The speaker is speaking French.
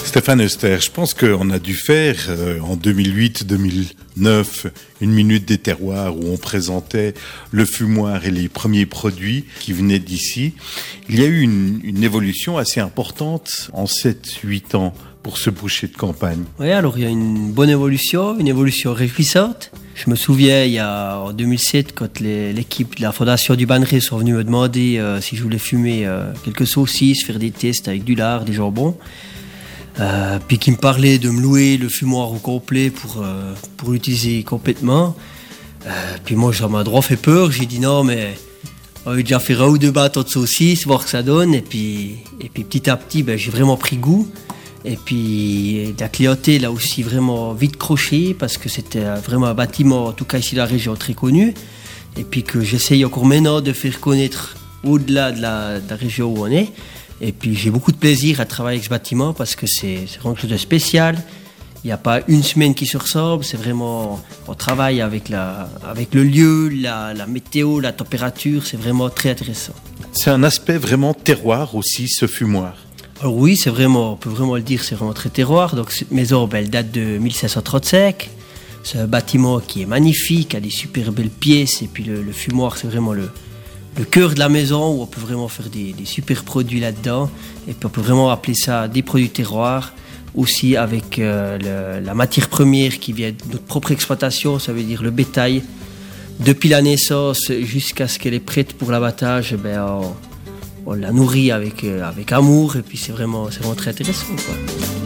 Stéphane Huster, je pense qu'on a dû faire en 2008-2009 une minute des terroirs où on présentait le fumoir et les premiers produits qui venaient d'ici. Il y a eu une évolution assez importante en 7-8 ans pour ce boucher de campagne. Oui, alors il y a une bonne évolution, une évolution réjouissante. Je me souviens, en 2007, quand l'équipe de la Fondation du Banneret sont venus me demander si je voulais fumer quelques saucisses, faire des tests avec du lard, des jambons. Puis qui me parlait de me louer le fumoir au complet pour l'utiliser complètement. Puis moi, ça m'a droit fait peur. J'ai dit non, mais on va déjà faire 1 ou 2 bâtons de saucisses, voir ce que ça donne. Et puis petit à petit, j'ai vraiment pris goût. Et puis la clientèle a aussi vraiment vite croché parce que c'était vraiment un bâtiment, en tout cas ici dans la région, très connu. Et puis que j'essaye encore maintenant de faire connaître au-delà de la région où on est. Et puis j'ai beaucoup de plaisir à travailler avec ce bâtiment parce que c'est vraiment quelque chose de spécial. Il n'y a pas une semaine qui se ressemble, c'est vraiment, on travaille avec le lieu, la météo, la température, c'est vraiment très intéressant. C'est un aspect vraiment terroir aussi, ce fumoir. Alors oui, c'est vraiment, on peut vraiment le dire, c'est vraiment très terroir. Donc cette maison, elle date de 1535. C'est un bâtiment qui est magnifique, a des super belles pièces. Et puis le fumoir, c'est vraiment le cœur de la maison où on peut vraiment faire des super produits là-dedans. Et puis on peut vraiment appeler ça des produits terroirs. Aussi avec la matière première qui vient de notre propre exploitation, ça veut dire le bétail. Depuis la naissance jusqu'à ce qu'elle est prête pour l'abattage, on la nourrit avec amour et puis c'est vraiment très intéressant, quoi.